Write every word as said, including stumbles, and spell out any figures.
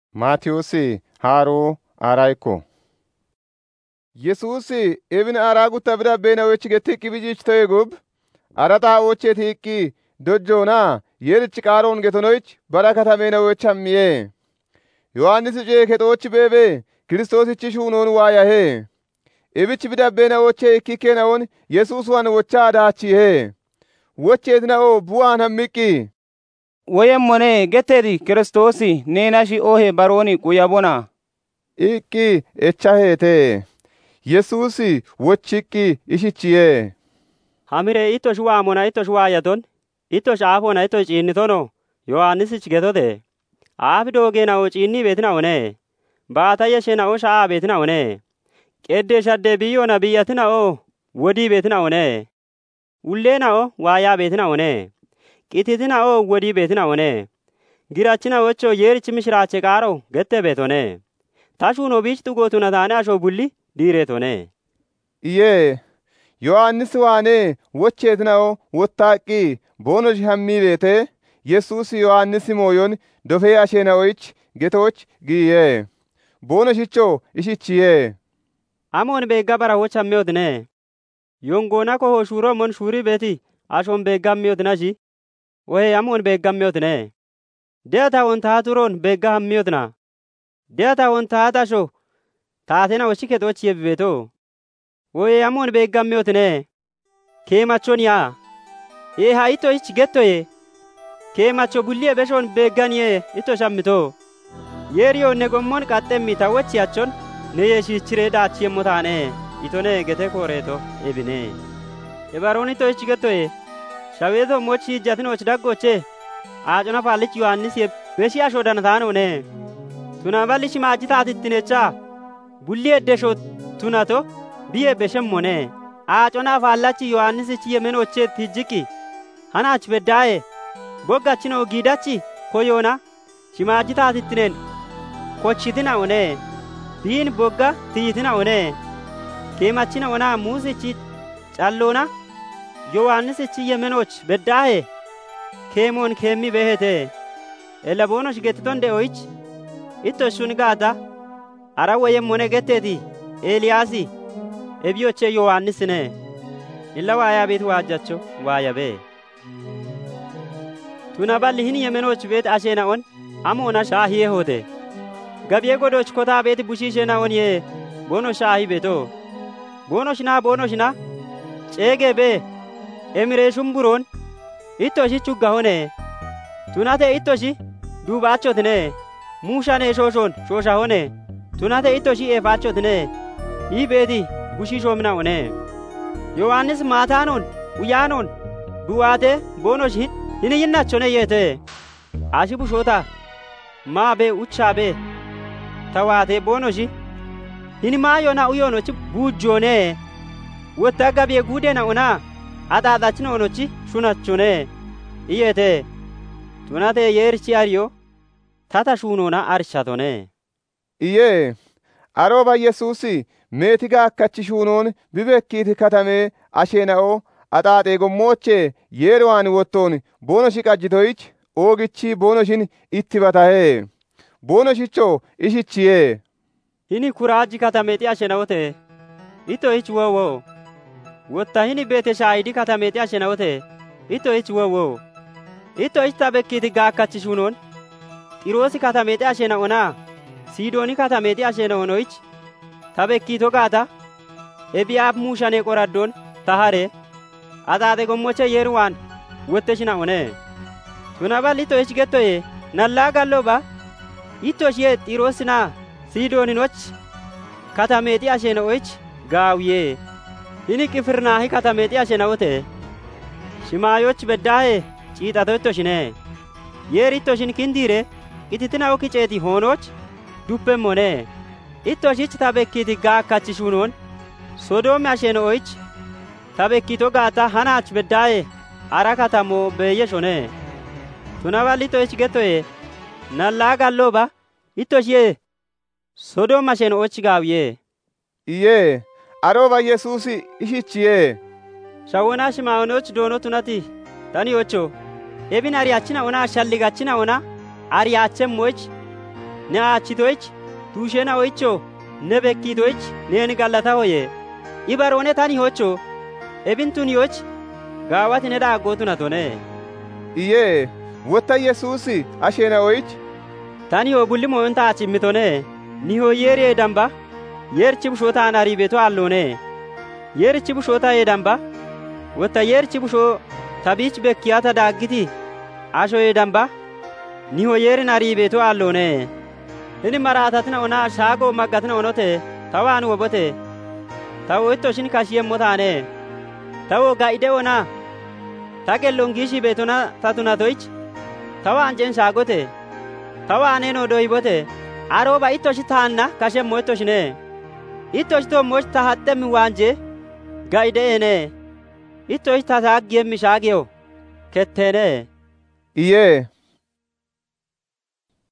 Maatiyoosi haaroo aaraayko. Yesuusi evini aaraa gutta bira beenawichi gettiqqi bijiichitoye gub araxaa oocheeti hiqqi dojjoonaa yerichi qaaroon getonoych barakata meenawich hammiye. Yohaannisi cee kexoochi beebe Kiristoosichi shuunoon waayahe. Ebichi bida beenawoche ikki kenawon Yesuus wan wocha adaachihe. Wocheetina'o bu'aan hammiqqi. Woyemmone getteedi Kiristoosi neenashi ohe barooni quyabona. Iqqi echaheete. Yesuusi wochiqqi ishichiye. Hamire itosh waamona itosh waayaton itosh aafona itosh ciinnitono Yohaannisich getote. Aafi doogeena'o ciinnii beetina'one. Baatayya shena'o sha'aa beetina'one. Qeddee shaddee biyyoona biyyatina'o wodii beetina'one. Ulleena'o waayaa beetina'one. Qititina'o wodii beetina'one. Girachina'ocho yeerichi mishiraache qaaro gette beetone. Tashuuno biichtu gootuna taane ashoo bulli diireetone. Iyyee Yohaannisi waane wocheetina'o wottaaqqi boonoshi hammii beete Yesuusi Yohaannisi mooyon dofee asheena'oych getooch giiye. Boonoshicho ishichiye. Amoon beegga bara woch hammeodne. Yongoona ko shuro mon shuri beeti ashon beegga hammeodnashi. Ohe amoon beegga hammeodne. Deata won taaturon beegga hammeodna. Deata won taatasho taatena woshike tochiye bibeto. Ohe amoon beegga hammeodne. Keemachon yaa. Ee haa ito ich gettoye. Keemacho bulliye beshon beegganiye ito shammito. Yeeriyo negommon qaxxemmi tawwachi achon ne yeeshichiree daachiyemmo taane itone gete kooreeto ebine. Ebaroon ito ich gettoye. Shaweeto mochi hijjatinoch daggoche. Aacona faallichi Yohaannisi beshi ashoodana taanone. Tuna ballichi maaji taatittinecha. Bulli eddesho tunato biye beshemmone. Aacona faallachi Yohaannisichi yemenoche tijjiki. Hanaach beddaaye. Boggachino giidachi koyoona. Shimaaji taatittinen. Kochitina one. Biin bogga tiyitina one. Keemachina ona muusichi calloona. Yohaannisichi yemenoch beddaaye. Keemoon keemmi beehete. Elaboonosh gettiton de'oych. Itto shun gaata. Ara woyemmone getteeti. Eeliyaasi. Ebiyoche Yohaannisine. Illa waayaa beet waajjacho waayabee. Tuna balli hin yemenoch beet asheena'on amoona shaahiyee hoote. Gabiye godoch kotaa beeti bushiisheena'on yee boono shaahii beeto. Boonoshina boonoshina ceegee bee emiree shumburoon ittoshi chuggahone. Tunate ittoshi duubaachotine. Muushane shooshoon shooshahone. Tunate ittoshi eefaachotine. Ii beeti bushiishoomina'one. Yohaannis maataanoon guyyaanoon du'aate boonoshi hin yinnachone yeete. Ashi bushoota maa bee uchaa bee tawaate boonoshi hin maayoona uyoonochi buujjoone. Wotta gabiye guudeena onaa axaaxachina onochi shunachone. Iyeete tunate yeerichi ariyo tata shuunoona arshatone. Iyyee arooba Yesuusi meetiga akkachi shuunoon bibekkiiti katamee asheena'o axaaxee gommoochee yeerowaan wottoon boonoshi qajjitoych oogichi boonoshin itti batahe. Boonoshicho ishichiye. Hini kuraajji katameexi asheena'ote. Ito ich wowo. Wotta hini beete shaayidi katameexi asheena'ote. Ito ich wowo. Ito ich tabekkiiti gaakkachi shuunoon. Xiroosi katameexi asheena'onaa. Siidooni katameexi asheena'onoych. Tabekkiito gaata. Ebiyaaf muushane qoraddoon tahare. Axaaxe gommoche yeeruwaan wotteshina'one. Tuna balli ito ich gettoye nallaa galloba. Ito ishee xiroosinaa siidooninoch katameexi asheena'oych gaawuyee. Hini qifirnaahi katameexi asheena'ote. Shimaayoch beddaahe ciixato ittoshine. Yeeri ittoshin kindiire qititina'o kiceeti hoonoch duppemmone. Ittoshich tabekkiiti gaakkachi shuunoon Sodoome asheena'oych tabekkiito gaata hanaach beddaaye ara katamoo beeyyeshone. Tuna balli ito ich gettoye nallaa gallooba ittoshiyee Sodoome asheena'och gaawuyee. Iyyee arooba Yesuusi ishichiye. Shawona shimaa'onoch doono tunati tani ocho. Ebin ariyaachina ona shalligachina ona ariyaachemmoch ne achitoich tuushena oicho ne bekkitoich neen gallata hoye ibarone tani hocho ebintun yoch gaawati ne dhaaggotuna tone iyyee wotta yesuusi ashena oich tani ho bulli moyon taachimmitone ni ho yeeri edamba yeerichi bushoota anarii beeto alloone yeerichi bushoota edamba wotta yeerichi bushoo tabiich bekkiyata daaggiti asho edamba ni ho yeerin arii beeto alloone ini maraatatina ona shaago maggatina onote tawaan wobote tawo ittoshin kashiyemmo taane tawo gaide ona tagellongiishi beetona tatunatoich tawa anjen shaagote tawa aneno doibote aroba ittoshi taanna kashemmo ittoshine ittoshi tommoch tahaxxemmi waanje gaide ene ittoshi tataaggiyemmi shaageo ketteene iyyee